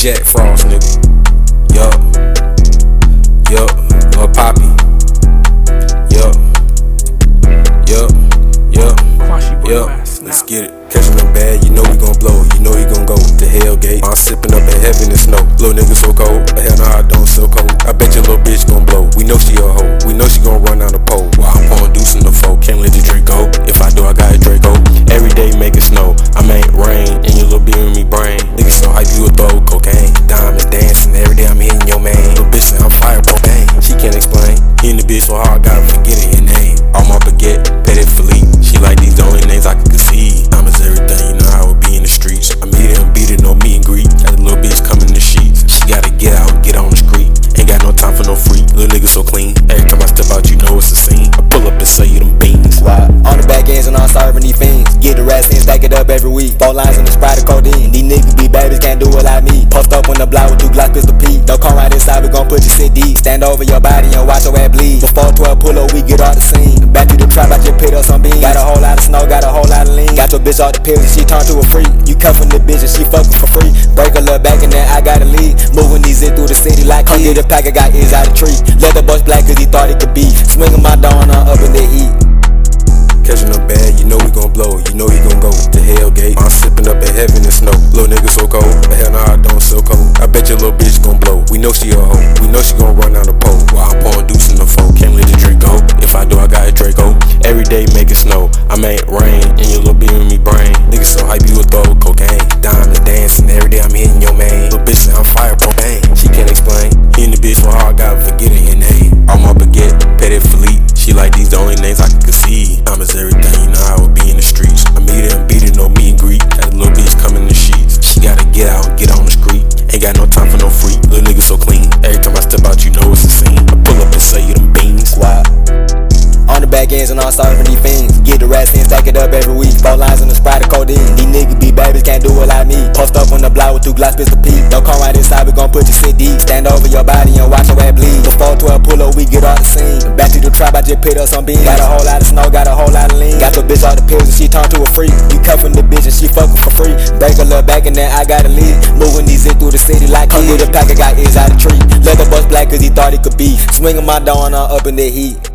Jack Frost, nigga. Yup. Lil Poppy. Yup. Let's get it. Catching them bad, you know we gon' blow. You know he gon' go to Hellgate. I'm sipping up in heaven and snow. Little nigga so cold, hell no I don't so cold. I bet your little bitch gon' blow. We know she a hoe. We know she gon' run down the pole. While I'm pouring deuce in the foe. Can't let the drink go. If I do, I got a Draco. Every day make it snow. I make rain and your little beer in me brain. Niggas so hype you a throw cocaine. Diamonds dancing every day I'm hitting your man. Little bitch say I'm fire propane. She can't explain. Hitting the bitch so hard, gotta forget her name. All my baguette, Petit Philippe. She like these the only names I can conceive. Diamonds everything, you know how it be in the streets. I meet her and beat it, no meet and greet. Got a little bitch coming in the sheets. She gotta get out and get on the street. Ain't got no time for no freak. Little nigga so clean. Every time I step out, you know it's a scene. I pull up and say you them beans. Why? On the back ends and I'm serving these fiends. Get the rest in, stack it up every week. 4 lines in the Sprite of codeine. These niggas be babies, can't do it like me. Post up on the block with 2 Glock pistol P. Don't come right inside, we gon' put you sit deep. Stand over your body and watch your ass bleed. Before 12 pull up, we get off the scene. Back to the trap, I just picked up some beans. Got a whole lot of snow, got a whole lot of lean. Got your bitch off the pills and she turned to a freak. You cuffin' the bitch and she fuckin' for free. Break a little back and then I gotta leave. Moving these in through the city like come get a pack, I got ears out the tree. Let the bus black cause he thought he could be. Swinging my dawn on up in the heat. Catching them bad, you know we gon' blow. You know he gon' go to Hellgate. I'm sipping up in heaven and snow. Little nigga so cold, but hell no I don't so cold. I bet your little bitch gon' blow. We know she a hoe. We know she gon' run down the pole. While I'm pouring deuce in the foe. Can't let the drink go. If I do, I got a Draco. Every day make it snow. I make rain and your little beer in me brain. Niggas so hype you a throw cocaine. Diamonds dancing every day I'm hitting your man. Little bitch say I'm fire propane. She can't explain. Hitting the bitch so hard, gotta forget her name. All my baguette, Petit Philippe. She like these the only names I can conceive. Diamonds everything, you know how it be in the streets. I meet her and beat it, no meet and greet. Got a little bitch coming in the sheets. She gotta get out and get on the street. Ain't got no time for no freak. Little nigga so clean. Every time I step out, you know it's a scene. I pull up and say you them beans. Why? On the back ends and I'm serving these fiends. Get the rest in, stack it up every week. 4 lines in the Sprite of codeine. These niggas be babies, can't do it like me. Post up on the block with 2 Glocks pistol P. Don't come right inside, we gon' put you sit deep. Stand over your body and watch your ass bleed. Before 12 pull up, we get off the scene. Back to the trap, I just picked up some beans. Got a whole lot of snow, got a whole lot of lean. Got your bitch off the pills and she turned to a freak. You cuffin' the bitch and she fuckin' for free. Break a little back and then I gotta leave. Moving these in through the city like come get a pack, I got ears out the tree. Let the bus black cause he thought he could be. Swinging my dawn on up in the heat.